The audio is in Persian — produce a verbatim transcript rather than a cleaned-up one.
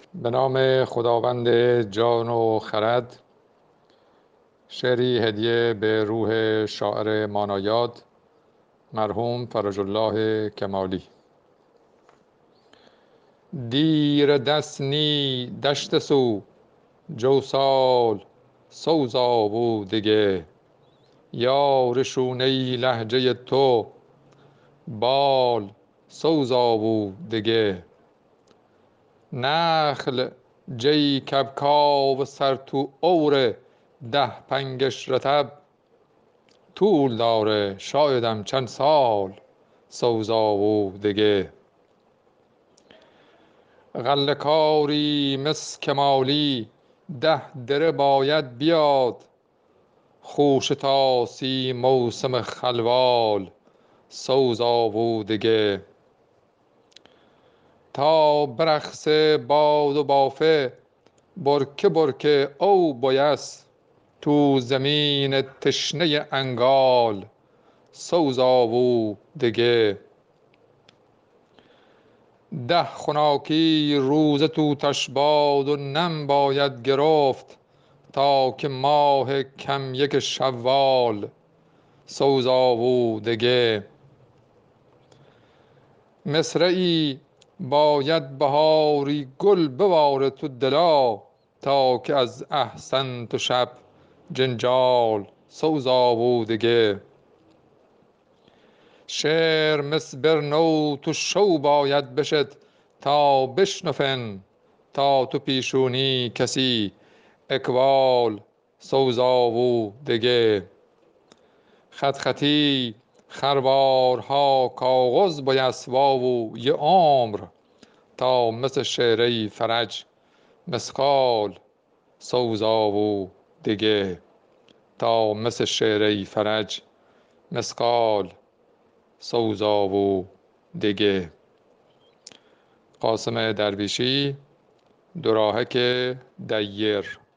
به نام خداوند جان و خرد. شعری هدیه به روح شاعر مانایاد مرحوم فرج الله کمالی. دیر دست نی دشت سو جوسال سوزا و دگه، یار شونه لهجه تو بال سوزا و دگه. نخل جی کبکاو سر تو اور ده پنگش رتب، طول داره شایدم چند سال سوزا و دگه. غله کاری مس کمالی ده دره باید بیاد، خوش تاسی موسم خلوال سوزا و دگه. تا برقص باد و بافه برکه برکه او بایست، تو زمین تشنه انگال سوزا و دگه. ده خناکی روزه توتش باد و نم باید گرفت، تا که ماه کم یک شوال سوزا و دگه. مصرعی باید بهاری گل بباره تو دلا، تا که از احسن تو شب جنجال سوزا و دگه. شعر مس برنو تو شو باید بشد تا بشنفن، تا تو پیشونی کسی اقبال سوزا و دگه. خط خطی خروارها کاغذ بایسوا و یه عمر، تا مثل شعره فرج مسقال سوزا و دگه. تا مثل شعره فرج مسقال سوزا و دگه. قاسم درویشی، دوراهک دیر.